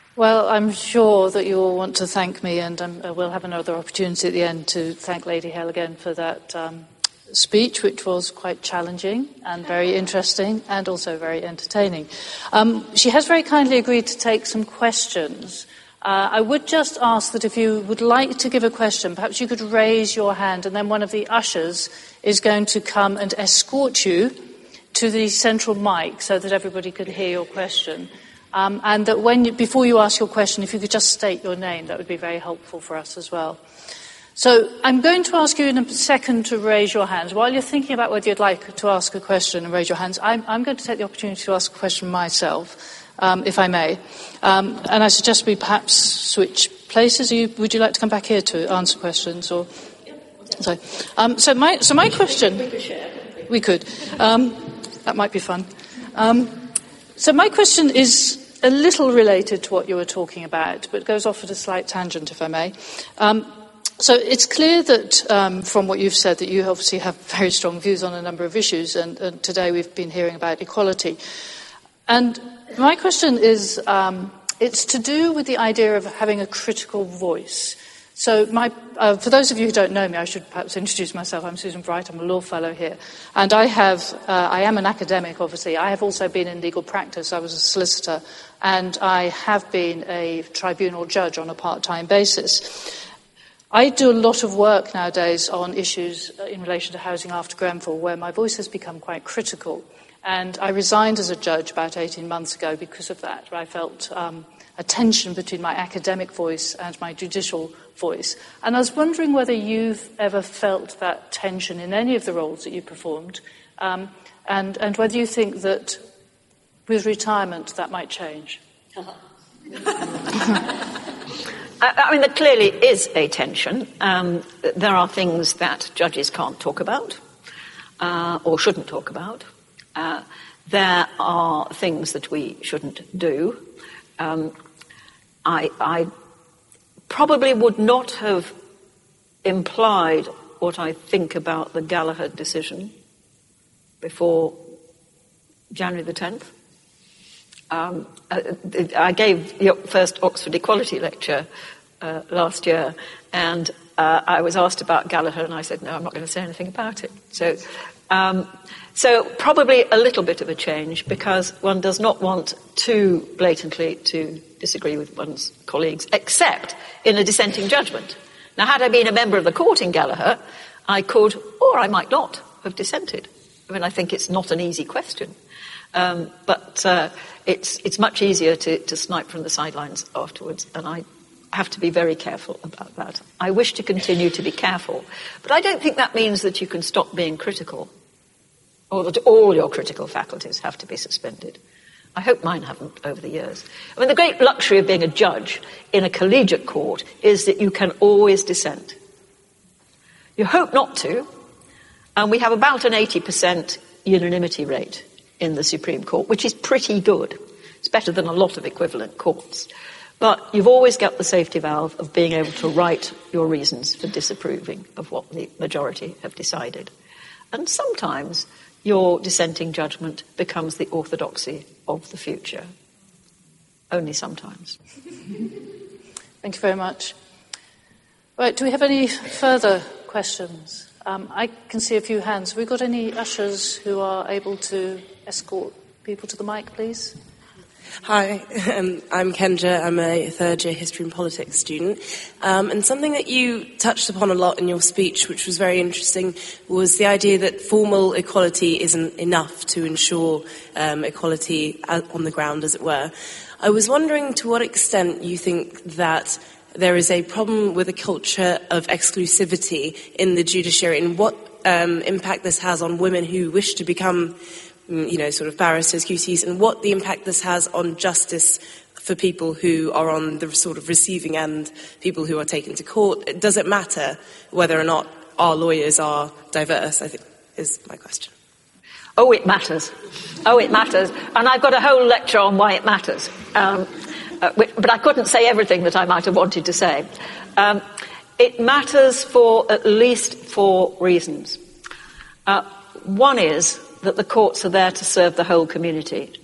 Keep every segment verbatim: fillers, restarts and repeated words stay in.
Well, I'm sure that you all want to thank me, and um, we'll have another opportunity at the end to thank Lady Hale again for that um, speech, which was quite challenging and very interesting and also very entertaining. Um, she has very kindly agreed to take some questions. Uh, I would just ask that if you would like to give a question, perhaps you could raise your hand, and then one of the ushers is going to come and escort you to the central mic so that everybody can hear your question. Um, and that when you, before you ask your question, if you could just state your name, that would be very helpful for us as well. So I'm going to ask you in a second to raise your hands. While you're thinking about whether you'd like to ask a question and raise your hands, I'm, I'm going to take the opportunity to ask a question myself, um, if I may. Um, and I suggest we perhaps switch places. Are you, would you like to come back here to answer questions? Or sorry. Um, so my so my question. We could share. We could. Um, that might be fun. Um, so my question is a little related to what you were talking about, but goes off at a slight tangent, if I may. Um, So it's clear that, um, from what you've said, that you obviously have very strong views on a number of issues, and, and today we've been hearing about equality. And my question is, um, it's to do with the idea of having a critical voice. So my, uh, for those of you who don't know me, I should perhaps introduce myself. I'm Susan Bright. I'm a law fellow here. And I have, uh, I am an academic, obviously. I have also been in legal practice. I was a solicitor, and I have been a tribunal judge on a part-time basis. I do a lot of work nowadays on issues in relation to housing after Grenfell, where my voice has become quite critical. And I resigned as a judge about eighteen months ago because of that. I felt um, a tension between my academic voice and my judicial voice. And I was wondering whether you've ever felt that tension in any of the roles that you performed, um, and, and whether you think that with retirement that might change. I mean, there clearly is a tension. Um, there are things that judges can't talk about, uh, or shouldn't talk about. Uh, there are things that we shouldn't do. Um, I, I probably would not have implied what I think about the Gallagher decision before January the tenth. Um, I gave the first Oxford Equality lecture uh, last year, and uh, I was asked about Gallagher, and I said, no, I'm not going to say anything about it. So, um, so probably a little bit of a change, because one does not want too blatantly to disagree with one's colleagues, except in a dissenting judgment. Now, had I been a member of the court in Gallagher, I could, or I might not, have dissented. I mean, I think it's not an easy question. Um, but uh, it's it's much easier to, to snipe from the sidelines afterwards, and I have to be very careful about that. I wish to continue to be careful, but I don't think that means that you can stop being critical, or that all your critical faculties have to be suspended. I hope mine haven't over the years. I mean, the great luxury of being a judge in a collegiate court is that you can always dissent. You hope not to, and we have about an eighty percent unanimity rate in the Supreme Court, which is pretty good. It's better than a lot of equivalent courts. But you've always got the safety valve of being able to write your reasons for disapproving of what the majority have decided. And sometimes your dissenting judgment becomes the orthodoxy of the future. Only sometimes. Thank you very much. Right, do we have any further questions? Um, I can see a few hands. Have we got any ushers who are able to escort people to the mic, please? Hi, um, I'm Kendra. I'm a third-year history and politics student. Um, and something that you touched upon a lot in your speech, which was very interesting, was the idea that formal equality isn't enough to ensure um, equality on the ground, as it were. I was wondering to what extent you think that there is a problem with a culture of exclusivity in the judiciary, and what um, impact this has on women who wish to become, you know, sort of barristers, Q Cs, and what the impact this has on justice for people who are on the sort of receiving end, people who are taken to court. Does it matter whether or not our lawyers are diverse, I think, is my question. Oh, it matters. Oh, it matters. And I've got a whole lecture on why it matters. Um, uh, but I couldn't say everything that I might have wanted to say. Um, it matters for at least four reasons. Uh, one is that the courts are there to serve the whole community,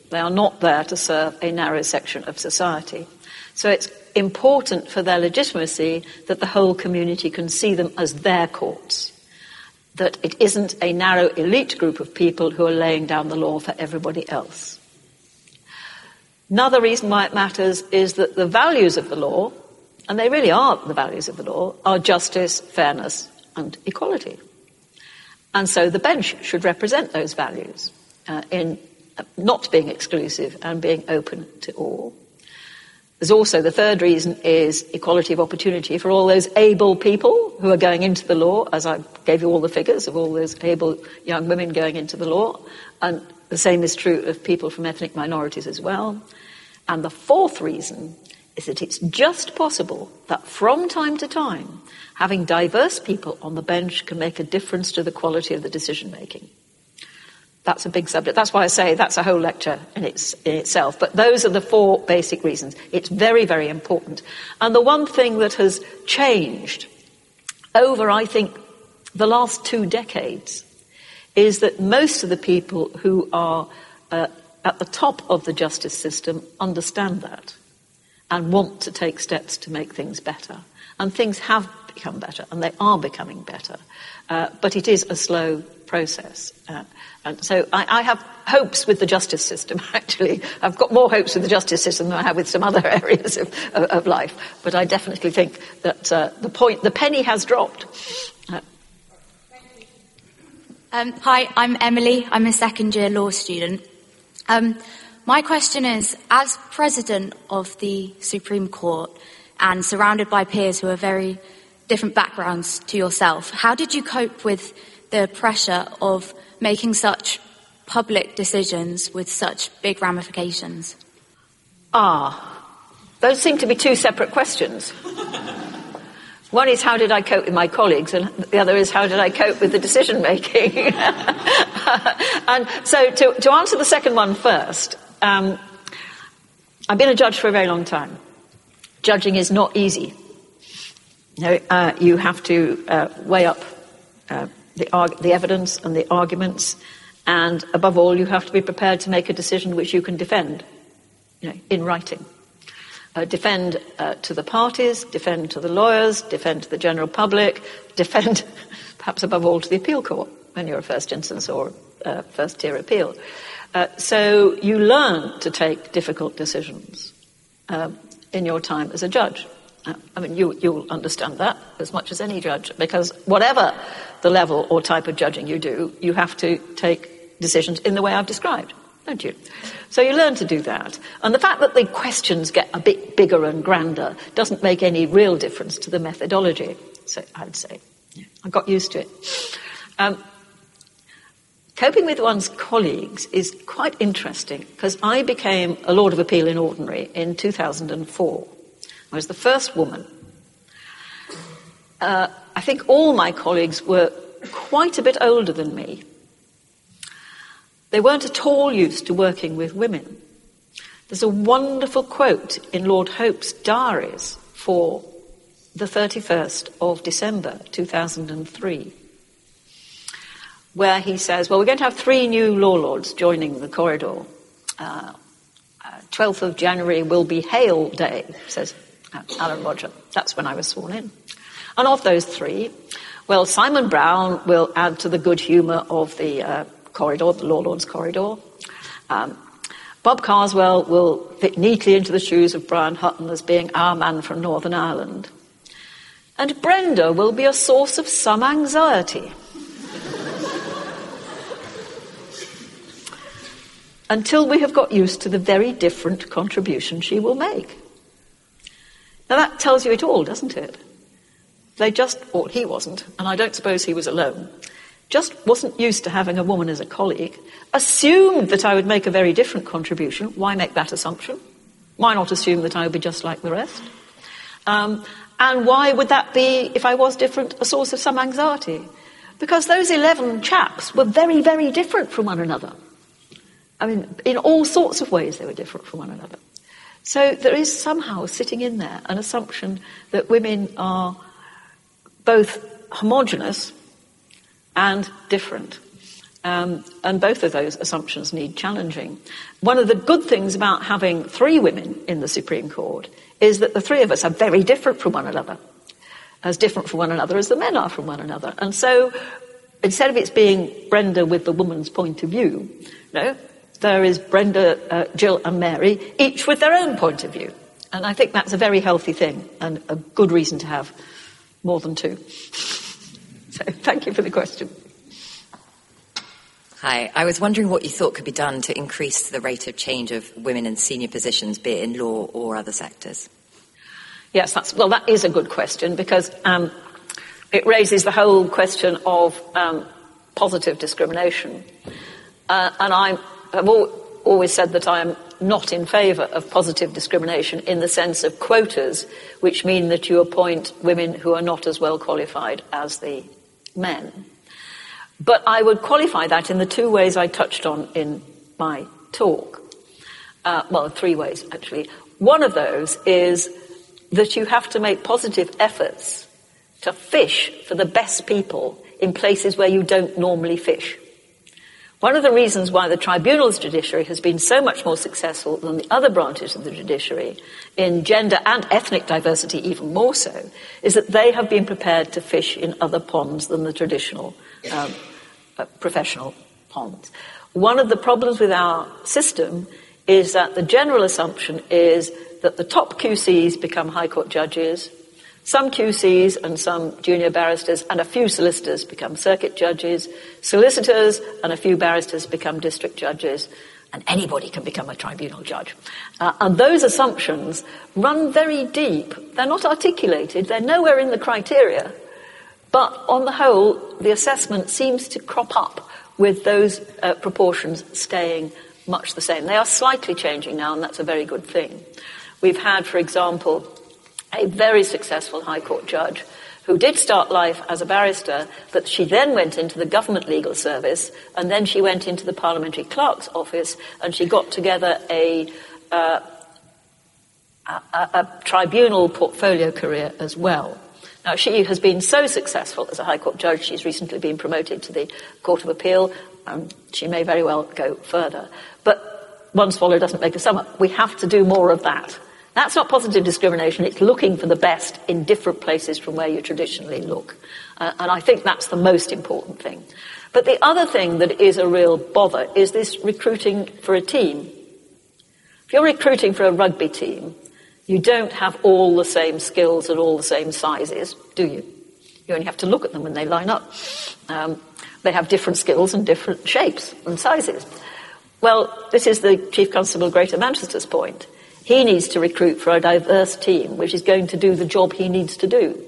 They are not there to serve a narrow section of society. So it's important for their legitimacy that the whole community can see them as their courts, that it isn't a narrow elite group of people who are laying down the law for everybody else. Another reason why it matters is that the values of the law, and they really are the values of the law, are justice, fairness, and equality. And so the bench should represent those values uh, in not being exclusive and being open to all. There's also the third reason is equality of opportunity for all those able people who are going into the law, as I gave you all the figures of all those able young women going into the law. And the same is true of people from ethnic minorities as well. And the fourth reason is that it's just possible that from time to time, having diverse people on the bench can make a difference to the quality of the decision-making. That's a big subject. That's why I say that's a whole lecture in, its, in itself. But those are the four basic reasons. It's very, very important. And the one thing that has changed over, I think, the last two decades is that most of the people who are uh, at the top of the justice system understand that and want to take steps to make things better. And things have become better, and they are becoming better. Uh, but it is a slow process. Uh, and so I, I have hopes with the justice system, actually. I've got more hopes with the justice system than I have with some other areas of, of, of life. But I definitely think that uh, the point, the penny has dropped. Uh, um, hi, I'm Emily. I'm a second-year law student. Um, my question is, as President of the Supreme Court and surrounded by peers who are very different backgrounds to yourself, how did you cope with the pressure of making such public decisions with such big ramifications? Ah, those seem to be two separate questions. One is how did I cope with my colleagues, and the other is how did I cope with the decision making. And so to, to answer the second one first, um, I've been a judge for a very long time. Judging is not easy. You know, uh, you have to uh, weigh up uh, the, arg- the evidence and the arguments, and above all, you have to be prepared to make a decision which you can defend, you know, in writing. Uh, defend uh, to the parties, defend to the lawyers, defend to the general public, defend, perhaps above all, to the appeal court when you're a first instance or uh, first-tier appeal. Uh, so you learn to take difficult decisions uh, in your time as a judge. Uh, I mean, you, you'll understand that as much as any judge, because whatever the level or type of judging you do, you have to take decisions in the way I've described, don't you? So you learn to do that. And the fact that the questions get a bit bigger and grander doesn't make any real difference to the methodology, so I'd say. Yeah, I got used to it. Um, coping with one's colleagues is quite interesting, because I became a Lord of Appeal in Ordinary in two thousand four. I was the first woman. Uh, I think all my colleagues were quite a bit older than me. They weren't at all used to working with women. There's a wonderful quote in Lord Hope's diaries for the thirty-first of December two thousand three, where he says, well, we're going to have three new law lords joining the corridor. Uh, uh, twelfth of January will be Hail Day, says Alan Roger. That's when I was sworn in. And of those three, well, Simon Brown will add to the good humour of the uh, corridor, the Law Lords corridor. Um, Bob Carswell will fit neatly into the shoes of Brian Hutton as being our man from Northern Ireland. And Brenda will be a source of some anxiety. Until we have got used to the very different contribution she will make. Now that tells you it all, doesn't it? They just, or he wasn't, and I don't suppose he was alone, just wasn't used to having a woman as a colleague, assumed that I would make a very different contribution. Why make that assumption? Why not assume that I would be just like the rest? Um, and why would that be, if I was different, a source of some anxiety? Because those eleven chaps were very, very different from one another. I mean, in all sorts of ways they were different from one another. So there is somehow sitting in there an assumption that women are both homogenous and different. Um, and both of those assumptions need challenging. One of the good things about having three women in the Supreme Court is that the three of us are very different from one another, as different from one another as the men are from one another. And so instead of it being Brenda with the woman's point of view, no, there is Brenda, uh, Jill and Mary, each with their own point of view. And I think that's a very healthy thing and a good reason to have more than two. So thank you for the question. Hi. I was wondering what you thought could be done to increase the rate of change of women in senior positions, be it in law or other sectors. Yes, that's, well, that is a good question because um, it raises the whole question of um, positive discrimination. Uh, and I have al- always said that I am not in favour of positive discrimination in the sense of quotas, which mean that you appoint women who are not as well qualified as the men. But I would qualify that in the two ways I touched on in my talk. Uh, well, three ways, actually. One of those is that you have to make positive efforts to fish for the best people in places where you don't normally fish. One of the reasons why the tribunal's judiciary has been so much more successful than the other branches of the judiciary, in gender and ethnic diversity even more so, is that they have been prepared to fish in other ponds than the traditional um, uh, professional ponds. One of the problems with our system is that the general assumption is that the top Q Cs become High Court judges, some Q Cs and some junior barristers and a few solicitors become circuit judges, solicitors and a few barristers become district judges, and anybody can become a tribunal judge. Uh, and those assumptions run very deep. They're not articulated, they're nowhere in the criteria, but on the whole, the assessment seems to crop up with those uh, proportions staying much the same. They are slightly changing now, and that's a very good thing. We've had, for example, a very successful High Court judge who did start life as a barrister, but she then went into the government legal service, and then she went into the parliamentary clerk's office, and she got together a, uh, a, a tribunal portfolio career as well. Now, she has been so successful as a High Court judge, she's recently been promoted to the Court of Appeal, and she may very well go further. But one swallow doesn't make a summer. We have to do more of that. That's not positive discrimination. It's looking for the best in different places from where you traditionally look. Uh, and I think that's the most important thing. But the other thing that is a real bother is this recruiting for a team. If you're recruiting for a rugby team, you don't have all the same skills and all the same sizes, do you? You only have to look at them when they line up. Um, they have different skills and different shapes and sizes. Well, this is the Chief Constable of Greater Manchester's point. He needs to recruit for a diverse team, which is going to do the job he needs to do.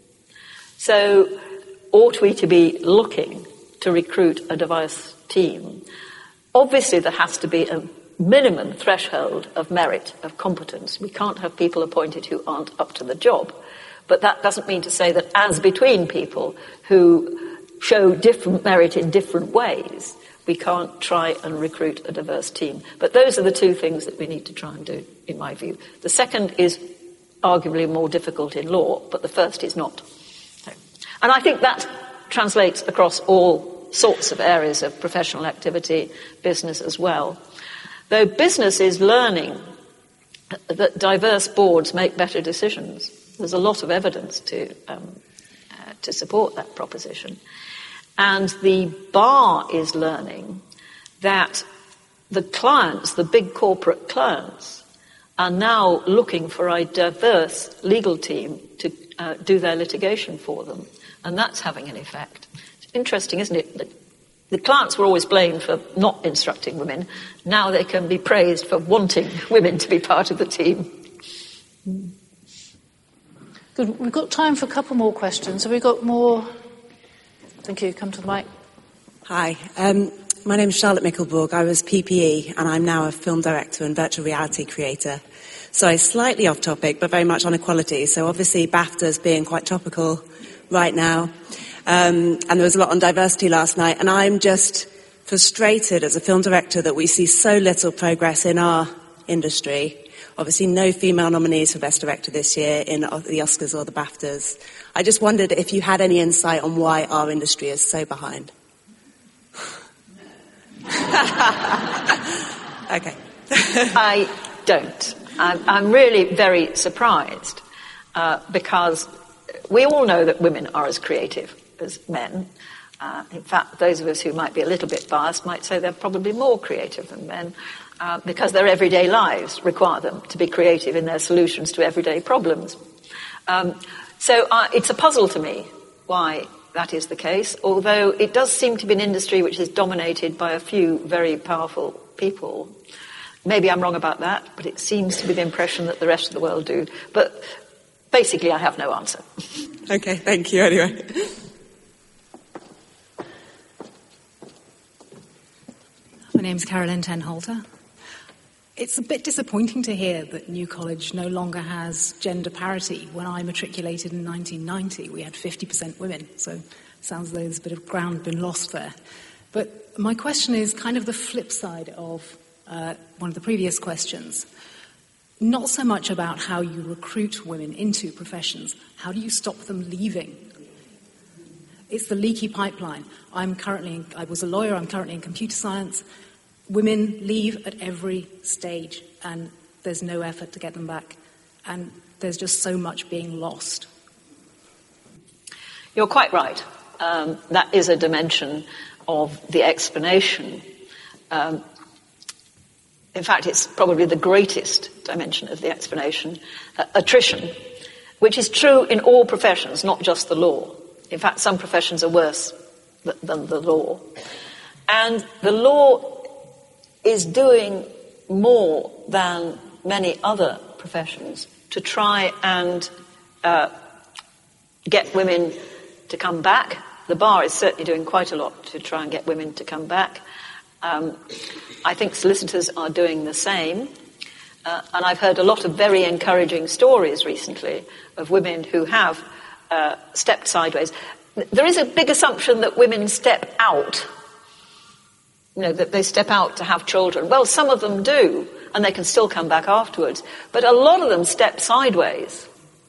So, ought we to be looking to recruit a diverse team? Obviously, there has to be a minimum threshold of merit, of competence. We can't have people appointed who aren't up to the job. But that doesn't mean to say that as between people who show different merit in different ways, we can't try and recruit a diverse team. But those are the two things that we need to try and do, in my view. The second is arguably more difficult in law, but the first is not. And I think that translates across all sorts of areas of professional activity, business as well. Though business is learning that diverse boards make better decisions. There's a lot of evidence to, um, uh, to support that proposition. And the bar is learning that the clients, the big corporate clients, are now looking for a diverse legal team to uh, do their litigation for them. And that's having an effect. It's interesting, isn't it? The, the clients were always blamed for not instructing women. Now they can be praised for wanting women to be part of the team. Good. We've got time for a couple more questions. Have we got more? Thank you. Come to the mic. Hi. Um, my name is Charlotte Mickelborg. I was P P E, and I'm now a film director and virtual reality creator. So slightly off topic, but very much on equality. So obviously BAFTA's being quite topical right now. Um, and there was a lot on diversity last night. And I'm just frustrated as a film director that we see so little progress in our industry. Obviously no female nominees for Best Director this year in the Oscars or the BAFTAs. I just wondered if you had any insight on why our industry is so behind. Okay. I don't. I'm, I'm really very surprised uh, because we all know that women are as creative as men. Uh, in fact, those of us who might be a little bit biased might say they're probably more creative than men uh, because their everyday lives require them to be creative in their solutions to everyday problems. Um, so uh, it's a puzzle to me why that is the case, although it does seem to be an industry which is dominated by a few very powerful people. Maybe I'm wrong about that, but it seems to be the impression that the rest of the world do. But basically, I have no answer. Okay, thank you anyway. My name's Carolyn Tenholter. It's a bit disappointing to hear that New College no longer has gender parity. When I matriculated in nineteen ninety, we had fifty percent women, so it sounds as though there's a bit of ground been lost there. But my question is kind of the flip side of uh, one of the previous questions. Not so much about how you recruit women into professions. How do you stop them leaving? It's the leaky pipeline. I'm currently, I was a lawyer, I'm currently in computer science. Women leave at every stage, and there's no effort to get them back. And there's just so much being lost. You're quite right. Um, that is a dimension of the explanation. Um, in fact, it's probably the greatest dimension of the explanation, uh, attrition, which is true in all professions, not just the law. In fact, some professions are worse th- than the law. And the law is doing more than many other professions to try and uh, get women to come back. The bar is certainly doing quite a lot to try and get women to come back. Um, I think solicitors are doing the same. Uh, and I've heard a lot of very encouraging stories recently of women who have uh, stepped sideways. There is a big assumption that women step out. You know, that they step out to have children. Well, some of them do, and they can still come back afterwards. But a lot of them step sideways.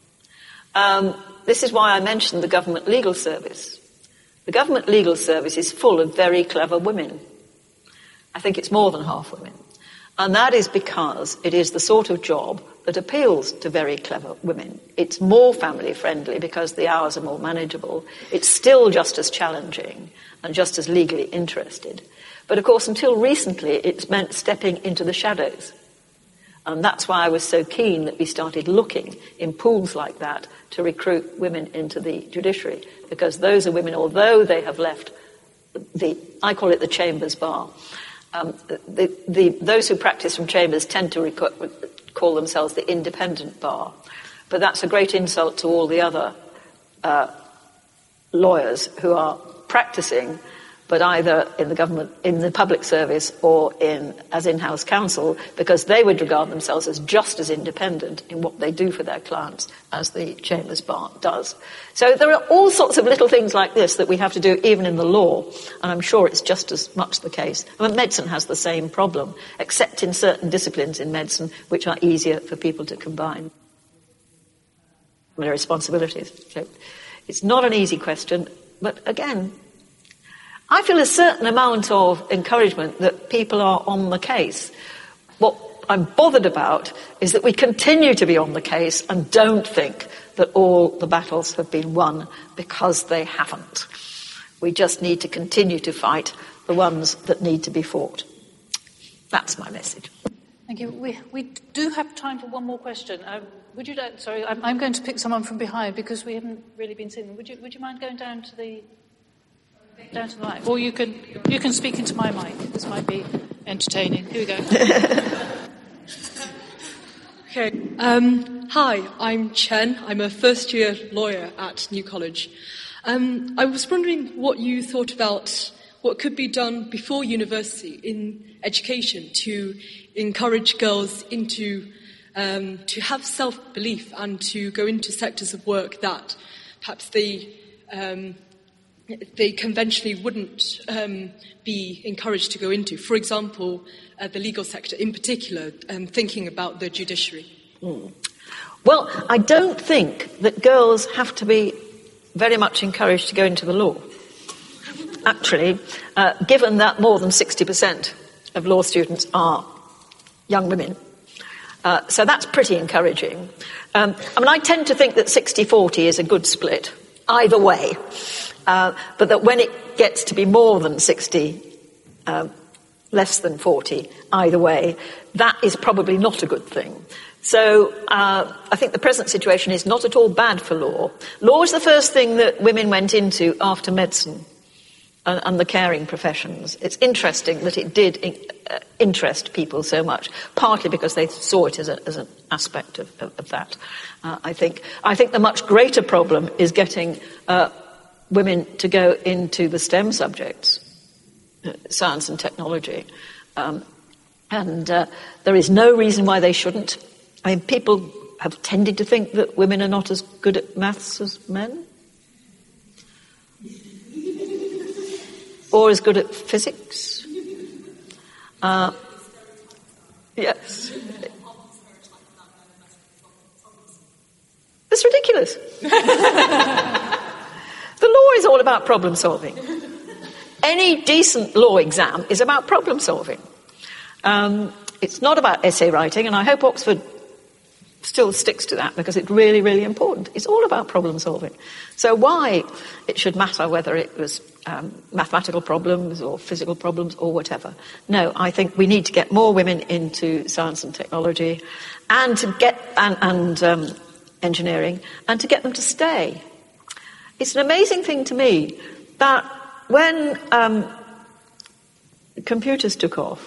Um, this is why I mentioned the government legal service. The government legal service is full of very clever women. I think it's more than half women. And that is because it is the sort of job that appeals to very clever women. It's more family friendly because the hours are more manageable. It's still just as challenging and just as legally interested. But of course, until recently, it's meant stepping into the shadows. And that's why I was so keen that we started looking in pools like that to recruit women into the judiciary. Because those are women, although they have left the, I call it the chambers bar. Um, the, the, those who practice from chambers tend to rec- call themselves the independent bar. But that's a great insult to all the other uh, lawyers who are practicing, but either in the government, in the public service, or in as in-house counsel, because they would regard themselves as just as independent in what they do for their clients as the chambers bar does. So there are all sorts of little things like this that we have to do even in the law, and I'm sure it's just as much the case. I mean, medicine has the same problem, except in certain disciplines in medicine which are easier for people to combine their responsibilities. So it's not an easy question, but again, I feel a certain amount of encouragement that people are on the case. What I'm bothered about is that we continue to be on the case and don't think that all the battles have been won, because they haven't. We just need to continue to fight the ones that need to be fought. That's my message. Thank you. We, we do have time for one more question. Uh, would you like, sorry, I'm, I'm going to pick someone from behind because we haven't really been seeing them. Would you, would you mind going down to the... down to the mic, or you can you can speak into my mic. This might be entertaining. Here we go. Okay. Um, hi, I'm Chen. I'm a first-year lawyer at New College. Um, I was wondering what you thought about what could be done before university in education to encourage girls into um, to have self-belief and to go into sectors of work that perhaps they. Um, they conventionally wouldn't um, be encouraged to go into. For example, uh, the legal sector in particular, um, thinking about the judiciary. Mm. Well, I don't think that girls have to be very much encouraged to go into the law. actually, uh, given that more than sixty percent of law students are young women. Uh, so that's pretty encouraging. Um, I mean, I tend to think that sixty forty is a good split, either way. Uh, but that when it gets to be more than sixty, uh, less than forty, either way, that is probably not a good thing. So uh, I think the present situation is not at all bad for law. Law is the first thing that women went into after medicine and, and the caring professions. It's interesting that it did in, uh, interest people so much, partly because they saw it as, a, as an aspect of, of, of that. Uh, I think I think the much greater problem is getting uh, women to go into the STEM subjects, uh, science and technology. Um, and uh, there is no reason why they shouldn't. I mean, people have tended to think that women are not as good at maths as men. Or as good at physics. Uh, yes. It's ridiculous. The law is all about problem solving. Any decent law exam is about problem solving. Um, it's not about essay writing, and I hope Oxford still sticks to that because it's really, really important. It's all about problem solving. So why it should matter whether it was um, mathematical problems or physical problems or whatever. No, I think we need to get more women into science and technology and to get and, and um, engineering and to get them to stay. It's an amazing thing to me that when um, computers took off,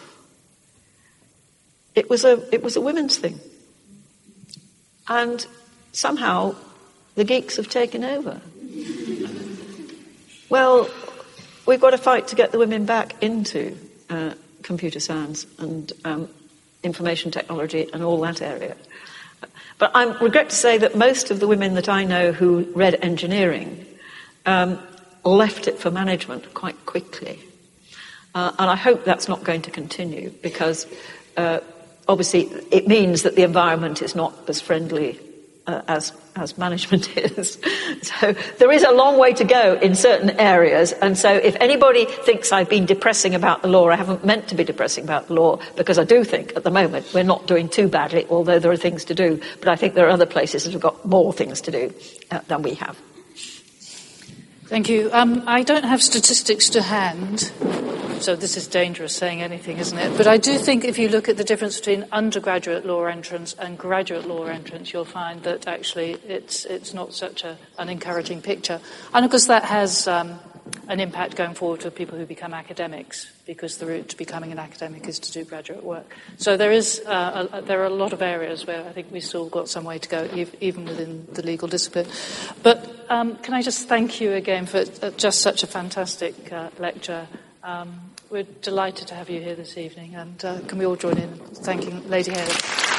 it was a it was a women's thing. And somehow the geeks have taken over. Well, we've got to fight to get the women back into uh, computer science and um, information technology and all that area. But I regret to say that most of the women that I know who read engineering um, left it for management quite quickly. Uh, and I hope that's not going to continue because uh, obviously, it means that the environment is not as friendly uh, as as management is. So there is a long way to go in certain areas. And so if anybody thinks I've been depressing about the law, I haven't meant to be depressing about the law, because I do think at the moment we're not doing too badly, although there are things to do. But I think there are other places that have got more things to do uh, than we have. Thank you. Um, I don't have statistics to hand, so this is dangerous saying anything, isn't it? But I do think if you look at the difference between undergraduate law entrants and graduate law entrants, you'll find that actually it's it's not such a, an encouraging picture. And of course that has um, an impact going forward for people who become academics, because the route to becoming an academic is to do graduate work. So there is uh, a, there are a lot of areas where I think we've still got some way to go, even within the legal discipline. But um, can I just thank you again for just such a fantastic uh, lecture. Um, we're delighted to have you here this evening, and uh, can we all join in thanking Lady Hale?